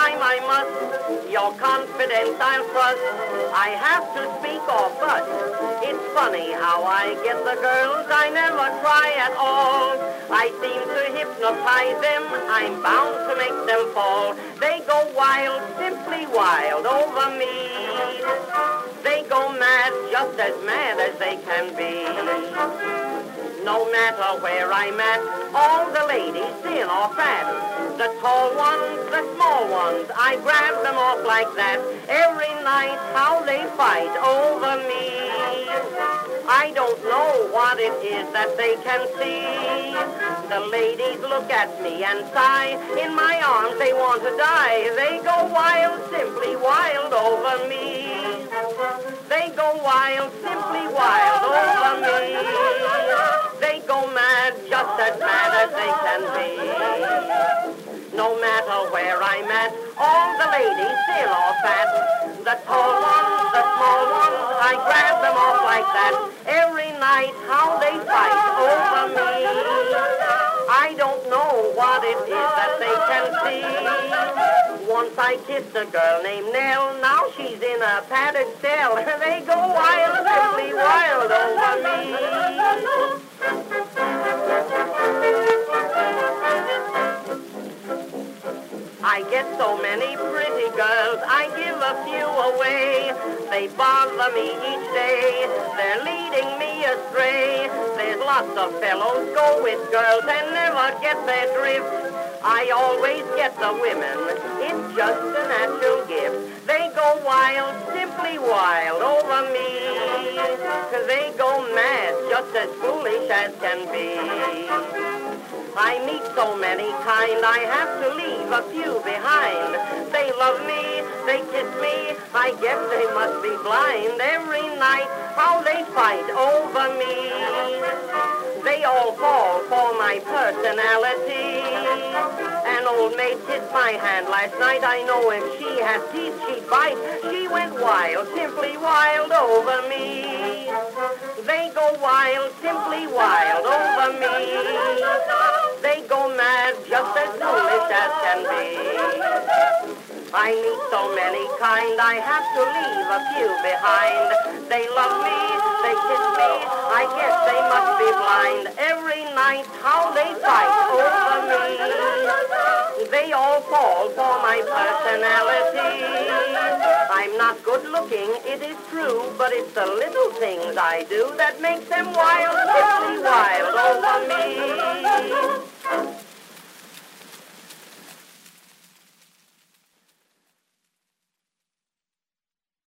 time I must. Your confidence I'll trust. I have to speak or but. It's funny how I get the girls. I never try at all. I seem to hypnotize them. I'm bound to make them fall. They go wild, simply wild over me. They go mad, just as mad as they can be. No matter where I'm at, all the ladies, thin or fat, the tall ones, the small ones, I grab them off like that. Every night, how they fight over me. I don't know what it is that they can see. The ladies look at me and sigh. In my arms, they want to die. They go wild, simply wild over me. They go wild, simply wild over me. They go mad, just as mad as they can be. No matter where I'm at, all the ladies, thin or fat, the tall ones, the small ones, I grab them off like that. Every night, how they fight over me. I don't know what it is that they can see. Once I kissed a girl named Nell, now she's in a padded cell. They go wild, simply wild over me. I get so many pretty girls, I give a few away. They bother me each day, they're leading me astray. There's lots of fellows go with girls and never get their drift. I always get the women, it's just a natural gift. They go wild, simply wild over me. They go mad, just as foolish as can be. I meet so many kind, I have to leave a few behind. They love me, they kiss me, I guess they must be blind. Every night, how they fight over me. They all fall for my personality. An old maid kissed my hand last night. I know if she had teeth, she'd bite. She went wild, simply wild over me. They go wild, simply wild over me. They go mad, just as foolish as can be. I meet so many kind, I have to leave a few behind. They love me, they kiss me, I guess they must be blind. Every night, how they fight over me. They all fall for my personality. I'm not good looking, it is true, but it's the little things I do that makes them wild.